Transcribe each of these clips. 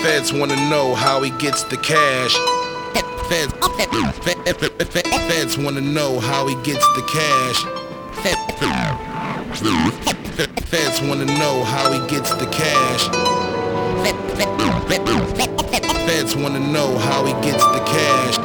Feds wanna know how he gets the cash. Feds wanna know how he gets the cash. Feds wanna know how he gets the cash. Feds wanna know how he gets the cash.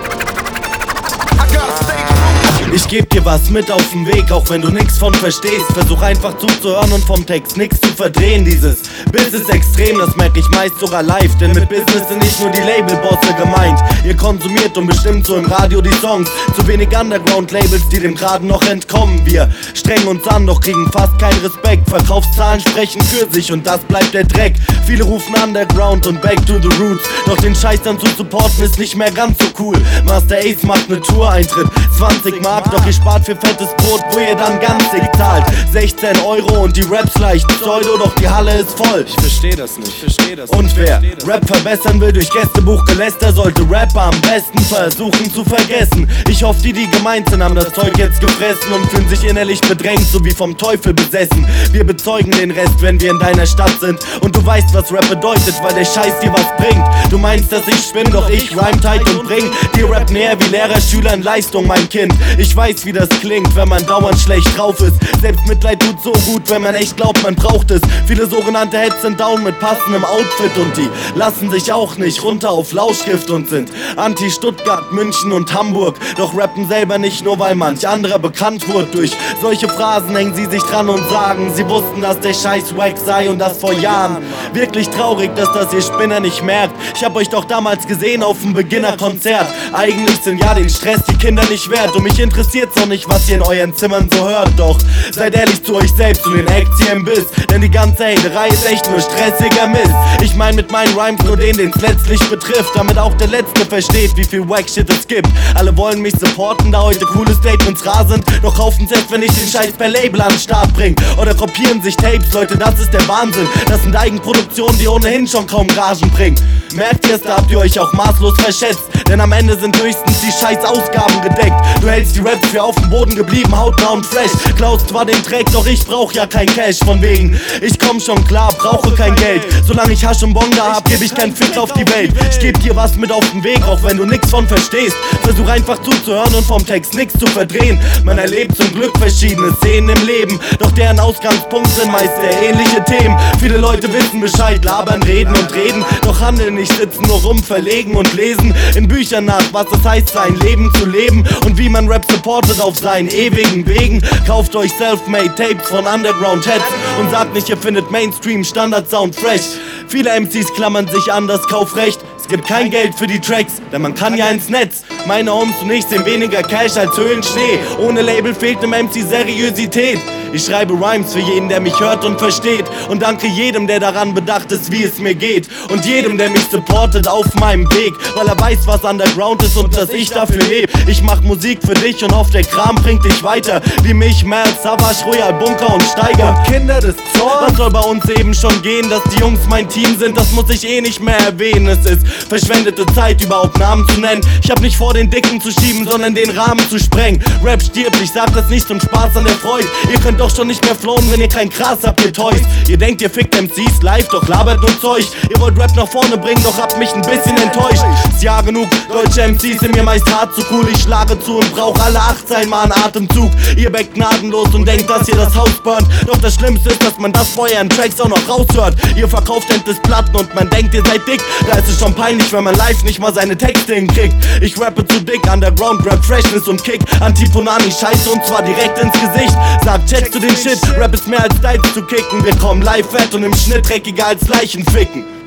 Ich geb dir was mit auf den Weg, auch wenn du nix von verstehst. Versuch einfach zuzuhören und vom Text nix zu verdrehen. Dieses Bild ist extrem, das merk ich meist sogar live. Denn mit Business sind nicht nur die Labelbosse gemeint. Ihr konsumiert und bestimmt so im Radio die Songs. Zu wenig Underground-Labels, die dem Graden noch entkommen. Wir strengen uns an, doch kriegen fast keinen Respekt. Verkaufszahlen sprechen für sich und das bleibt der Dreck. Viele rufen Underground und back to the roots. Doch den Scheiß dann zu supporten ist nicht mehr ganz so cool. Master Ace macht ne Tour-Eintritt, 20 Mark. Doch ihr spart für fettes Brot, wo ihr dann ganzig zahlt. 16 € und die Raps leicht Pseudo, doch die Halle ist voll. Ich versteh das nicht. Und wer Rap verbessern will durch Gästebuchgeläster, sollte Rapper am besten versuchen zu vergessen. Ich hoffe, die gemeint sind, haben das Zeug jetzt gefressen und fühlen sich innerlich bedrängt, so wie vom Teufel besessen. Wir bezeugen den Rest, wenn wir in deiner Stadt sind. Und du weißt, was Rap bedeutet, weil der Scheiß dir was bringt. Du meinst, dass ich spinn, doch ich rhyme tight und bring dir Rap näher wie Lehrer, Schüler in Leistung, mein Kind. Ich weiß, wie das klingt, wenn man dauernd schlecht drauf ist. Selbstmitleid tut so gut, wenn man echt glaubt, man braucht es. Viele sogenannte Heads sind down mit passendem Outfit und die lassen sich auch nicht runter auf Lauschgift und sind Anti-Stuttgart, München und Hamburg. Doch rappen selber nicht nur, weil manch anderer bekannt wurde. Durch solche Phrasen hängen sie sich dran und sagen, sie wussten, dass der Scheiß wack sei und das vor Jahren. Wirklich traurig, dass das ihr Spinner nicht merkt. Ich hab euch doch damals gesehen auf dem Beginnerkonzert. Eigentlich sind ja den Stress die Kinder nicht wert und mich interessiert's noch nicht, was ihr in euren Zimmern so hört. Doch seid ehrlich zu euch selbst und den Acts hier im Biss, denn die ganze Haterei ist echt nur stressiger Mist. Ich mein mit meinen Rhymes nur den's letztlich betrifft, damit auch der Letzte versteht, wie viel Wack-Shit es gibt. Alle wollen mich supporten, da heute coole Statements rar sind, doch kaufen's erst, wenn ich den Scheiß per Label an den Start bring. Oder kopieren sich Tapes, Leute, das ist der Wahnsinn. Das sind Eigenproduktionen, die ohnehin schon kaum Gagen bringen. Merkt ihr's, da habt ihr euch auch maßlos verschätzt, denn am Ende sind höchstens die scheiß Ausgaben gedeckt. Du hältst die Raps für auf dem Boden geblieben, hautnah und fresh. Klaust zwar den Track, doch ich brauch ja kein Cash. Von wegen, ich komm schon klar, brauche kein Geld. Solange ich Hasch und Bon da hab, geb ich kein Fick auf die Welt. Ich geb dir was mit auf den Weg, auch wenn du nix von verstehst. Versuch einfach zuzuhören und vom Text nix zu verdrehen. Man erlebt zum Glück verschiedene Szenen im Leben, doch deren Ausgangspunkt sind meist sehr ähnliche Themen. Viele Leute wissen Bescheid, labern, reden und reden, doch handeln nicht, sitzen nur rum, verlegen und lesen in Büchern nach, was es heißt, sein Leben zu leben und wie man Rap supportet auf seinen ewigen Wegen. Kauft euch Self-Made Tapes von Underground Heads und sagt nicht, ihr findet Mainstream Standard Sound fresh. Viele MCs klammern sich an das Kaufrecht. Es gibt kein Geld für die Tracks, denn man kann ja ins Netz. Meine Homies und ich sehen weniger Cash als Höhlenschnee. Ohne Label fehlt dem MC Seriosität. Ich schreibe Rhymes für jeden, der mich hört und versteht. Und danke jedem, der daran bedacht ist, wie es mir geht. Und jedem, der mich supportet auf meinem Weg, weil er weiß, was Underground ist und dass ich dafür lebe. Ich mach Musik für dich und hoffe, der Kram bringt dich weiter. Wie mich, Mel, Savage, Royal, Bunker und Steiger. Und Kinder des Zorns. Was soll bei uns eben schon gehen, dass die Jungs mein Team sind, das muss ich eh nicht mehr erwähnen. Es ist verschwendete Zeit, überhaupt Namen zu nennen. Ich hab nicht vor, den Dicken zu schieben, sondern den Rahmen zu sprengen. Rap stirbt, ich sag das nicht zum Spaß an der Freude. Ihr könnt doch schon nicht mehr flohen, wenn ihr kein Gras habt, ihr Toys. Ihr denkt, ihr fickt MCs live, doch labert nur Zeug. Ihr wollt Rap nach vorne bringen, doch habt mich ein bisschen enttäuscht. Ist ja genug, deutsche MCs sind mir meist hart zu cool. Ich schlage zu und brauch alle 18 Mal einen Atemzug. Ihr backt gnadenlos und denkt, dass ihr das Haus burnt. Doch das Schlimmste ist, dass man das bei euren Tracks auch noch raushört. Ihr verkauft endlich Platten und man denkt, ihr seid dick. Da ist es schon peinlich, wenn man live nicht mal seine Texte hinkriegt. Ich rappe zu dick, Underground, Rap, Freshness und Kick. Antiponani, Scheiße und zwar direkt ins Gesicht. Sag, checkst du den Shit, Rap ist mehr als Styles zu kicken. Wir kommen live fett und im Schnitt dreckiger als Leichen ficken.